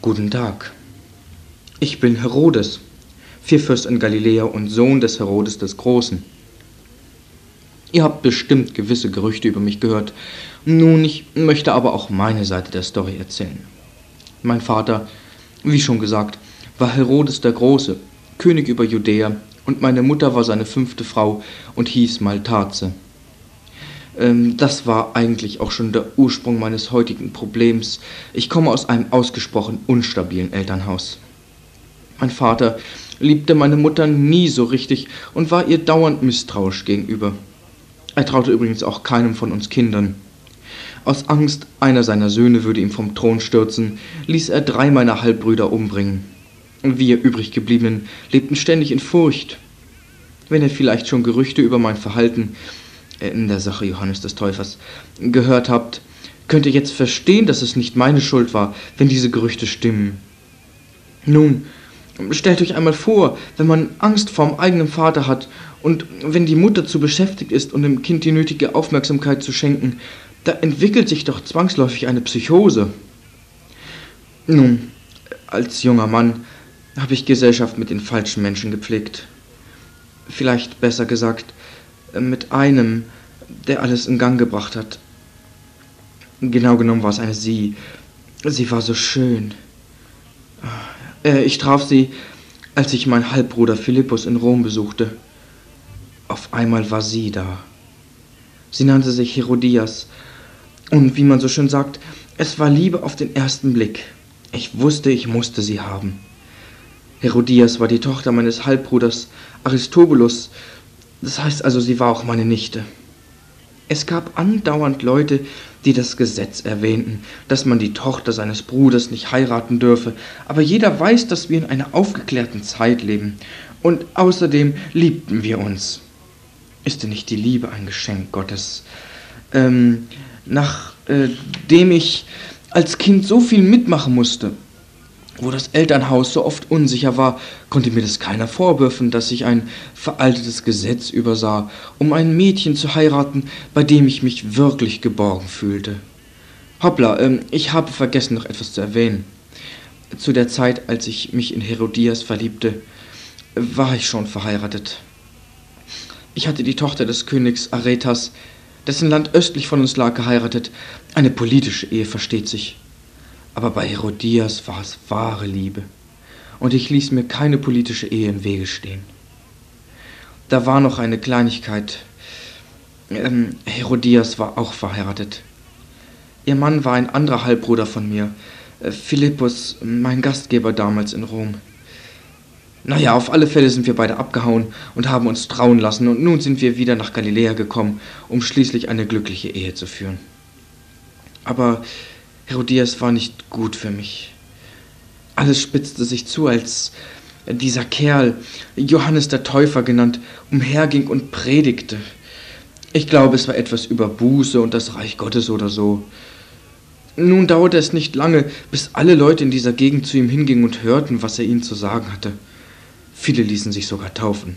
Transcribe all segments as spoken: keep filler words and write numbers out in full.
Guten Tag. Ich bin Herodes, Vierfürst in Galiläa und Sohn des Herodes des Großen. Ihr habt bestimmt gewisse Gerüchte über mich gehört. Nun, ich möchte aber auch meine Seite der Story erzählen. Mein Vater, wie schon gesagt, war Herodes der Große, König über Judäa, und meine Mutter war seine fünfte Frau und hieß Maltaze. Ähm, das war eigentlich auch schon der Ursprung meines heutigen Problems. Ich komme aus einem ausgesprochen unstabilen Elternhaus. Mein Vater liebte meine Mutter nie so richtig und war ihr dauernd misstrauisch gegenüber. Er traute übrigens auch keinem von uns Kindern. Aus Angst, einer seiner Söhne würde ihn vom Thron stürzen, ließ er drei meiner Halbbrüder umbringen. Wir übriggebliebenen lebten ständig in Furcht. Wenn ihr vielleicht schon Gerüchte über mein Verhalten in der Sache Johannes des Täufers gehört habt, könnt ihr jetzt verstehen, dass es nicht meine Schuld war, wenn diese Gerüchte stimmen. Nun, stellt euch einmal vor, wenn man Angst vorm eigenen Vater hat und wenn die Mutter zu beschäftigt ist, um dem Kind die nötige Aufmerksamkeit zu schenken, da entwickelt sich doch zwangsläufig eine Psychose. Nun, als junger Mann habe ich Gesellschaft mit den falschen Menschen gepflegt. Vielleicht besser gesagt, mit einem, der alles in Gang gebracht hat. Genau genommen war es eine Sie. Sie war so schön. Ich traf sie, als ich meinen Halbbruder Philippus in Rom besuchte. Auf einmal war sie da. Sie nannte sich Herodias. Und wie man so schön sagt, es war Liebe auf den ersten Blick. Ich wusste, ich musste sie haben. Herodias war die Tochter meines Halbbruders Aristobulus. Das heißt also, sie war auch meine Nichte. Es gab andauernd Leute, die das Gesetz erwähnten, dass man die Tochter seines Bruders nicht heiraten dürfe, aber jeder weiß, dass wir in einer aufgeklärten Zeit leben. Und außerdem liebten wir uns. Ist denn nicht die Liebe ein Geschenk Gottes? Ähm, nachdem äh, ich als Kind so viel mitmachen musste, wo das Elternhaus so oft unsicher war, konnte mir das keiner vorwürfen, dass ich ein veraltetes Gesetz übersah, um ein Mädchen zu heiraten, bei dem ich mich wirklich geborgen fühlte. Hoppla, ähm, ich habe vergessen, noch etwas zu erwähnen. Zu der Zeit, als ich mich in Herodias verliebte, war ich schon verheiratet. Ich hatte die Tochter des Königs Aretas, dessen Land östlich von uns lag, geheiratet. Eine politische Ehe, versteht sich. Aber bei Herodias war es wahre Liebe, und ich ließ mir keine politische Ehe im Wege stehen. Da war noch eine Kleinigkeit. Ähm, Herodias war auch verheiratet. Ihr Mann war ein anderer Halbbruder von mir, äh, Philippus, mein Gastgeber damals in Rom. Naja, auf alle Fälle sind wir beide abgehauen und haben uns trauen lassen, und nun sind wir wieder nach Galiläa gekommen, um schließlich eine glückliche Ehe zu führen. Aber Herodias war nicht gut für mich. Alles spitzte sich zu, als dieser Kerl, Johannes der Täufer genannt, umherging und predigte. Ich glaube, es war etwas über Buße und das Reich Gottes oder so. Nun dauerte es nicht lange, bis alle Leute in dieser Gegend zu ihm hingingen und hörten, was er ihnen zu sagen hatte. Viele ließen sich sogar taufen.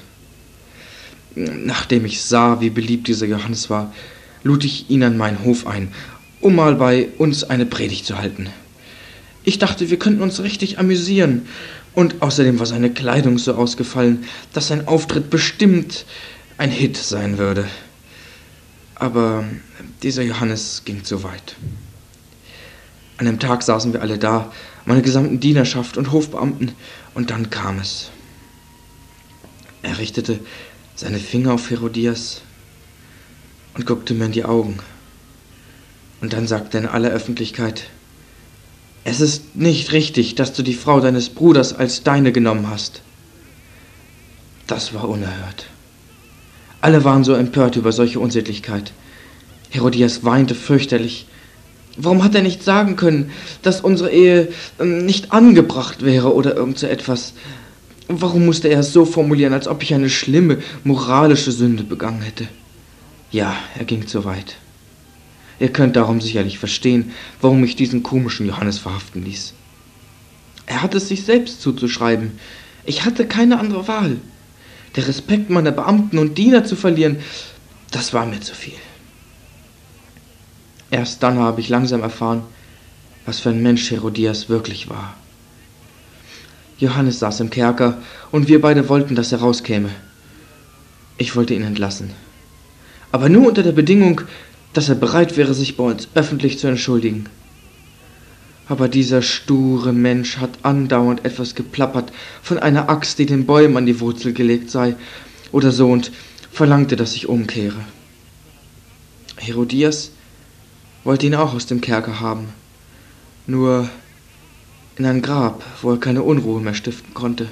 Nachdem ich sah, wie beliebt dieser Johannes war, lud ich ihn an meinen Hof ein, um mal bei uns eine Predigt zu halten. Ich dachte, wir könnten uns richtig amüsieren. Und außerdem war seine Kleidung so ausgefallen, dass sein Auftritt bestimmt ein Hit sein würde. Aber dieser Johannes ging zu weit. An einem Tag saßen wir alle da, meine gesamten Dienerschaft und Hofbeamten, und dann kam es. Er richtete seine Finger auf Herodias und guckte mir in die Augen. Und dann sagte er in aller Öffentlichkeit: Es ist nicht richtig, dass du die Frau deines Bruders als deine genommen hast. Das war unerhört. Alle waren so empört über solche Unsittlichkeit. Herodias weinte fürchterlich. Warum hat er nicht sagen können, dass unsere Ehe ähm, nicht angebracht wäre oder irgend so etwas? Warum musste er es so formulieren, als ob ich eine schlimme, moralische Sünde begangen hätte? Ja, er ging zu weit. Ihr könnt darum sicherlich verstehen, warum ich diesen komischen Johannes verhaften ließ. Er hatte es sich selbst zuzuschreiben. Ich hatte keine andere Wahl. Der Respekt meiner Beamten und Diener zu verlieren, das war mir zu viel. Erst dann habe ich langsam erfahren, was für ein Mensch Herodias wirklich war. Johannes saß im Kerker und wir beide wollten, dass er rauskäme. Ich wollte ihn entlassen, aber nur unter der Bedingung, dass er bereit wäre, sich bei uns öffentlich zu entschuldigen. Aber dieser sture Mensch hat andauernd etwas geplappert von einer Axt, die den Bäumen an die Wurzel gelegt sei, oder so, und verlangte, dass ich umkehre. Herodias wollte ihn auch aus dem Kerker haben, nur in ein Grab, wo er keine Unruhe mehr stiften konnte.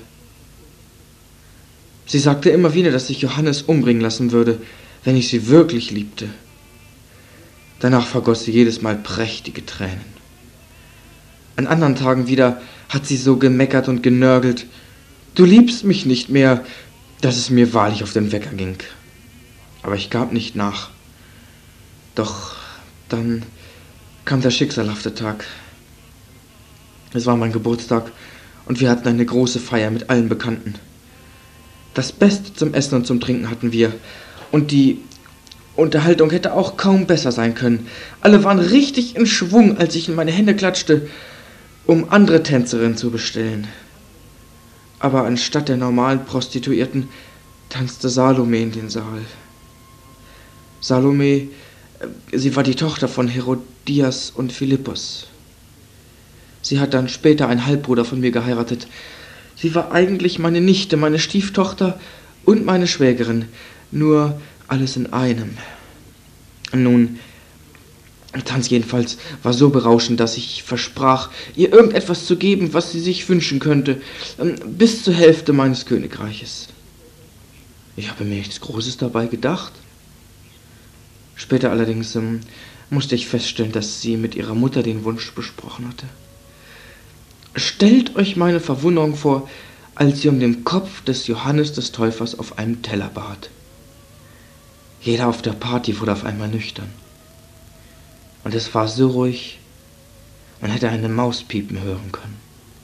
Sie sagte immer wieder, dass ich Johannes umbringen lassen würde, wenn ich sie wirklich liebte. Danach vergoss sie jedes Mal prächtige Tränen. An anderen Tagen wieder hat sie so gemeckert und genörgelt: »Du liebst mich nicht mehr«, dass es mir wahrlich auf den Wecker ging. Aber ich gab nicht nach. Doch dann kam der schicksalhafte Tag. Es war mein Geburtstag und wir hatten eine große Feier mit allen Bekannten. Das Beste zum Essen und zum Trinken hatten wir, und die Unterhaltung hätte auch kaum besser sein können. Alle waren richtig in Schwung, als ich in meine Hände klatschte, um andere Tänzerinnen zu bestellen. Aber anstatt der normalen Prostituierten tanzte Salome in den Saal. Salome, sie war die Tochter von Herodias und Philippos. Sie hat dann später einen Halbbruder von mir geheiratet. Sie war eigentlich meine Nichte, meine Stieftochter und meine Schwägerin, nur alles in einem. Nun, der Tanz jedenfalls war so berauschend, dass ich versprach, ihr irgendetwas zu geben, was sie sich wünschen könnte, bis zur Hälfte meines Königreiches. Ich habe mir nichts Großes dabei gedacht. Später allerdings ähm, musste ich feststellen, dass sie mit ihrer Mutter den Wunsch besprochen hatte. Stellt euch meine Verwunderung vor, als sie um den Kopf des Johannes des Täufers auf einem Teller bat. Jeder auf der Party wurde auf einmal nüchtern. Und es war so ruhig, man hätte eine Maus piepen hören können.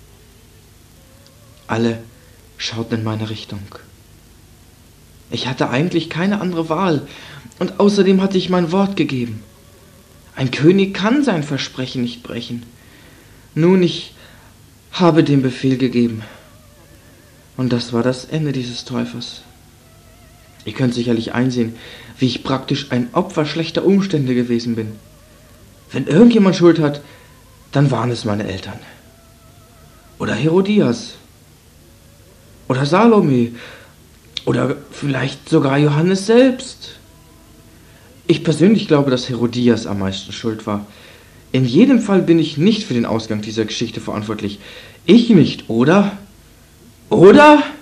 Alle schauten in meine Richtung. Ich hatte eigentlich keine andere Wahl, und außerdem hatte ich mein Wort gegeben. Ein König kann sein Versprechen nicht brechen. Nun, ich habe den Befehl gegeben. Und das war das Ende dieses Täufers. Ihr könnt sicherlich einsehen, wie ich praktisch ein Opfer schlechter Umstände gewesen bin. Wenn irgendjemand Schuld hat, dann waren es meine Eltern. Oder Herodias. Oder Salome. Oder vielleicht sogar Johannes selbst. Ich persönlich glaube, dass Herodias am meisten schuld war. In jedem Fall bin ich nicht für den Ausgang dieser Geschichte verantwortlich. Ich nicht, oder? Oder?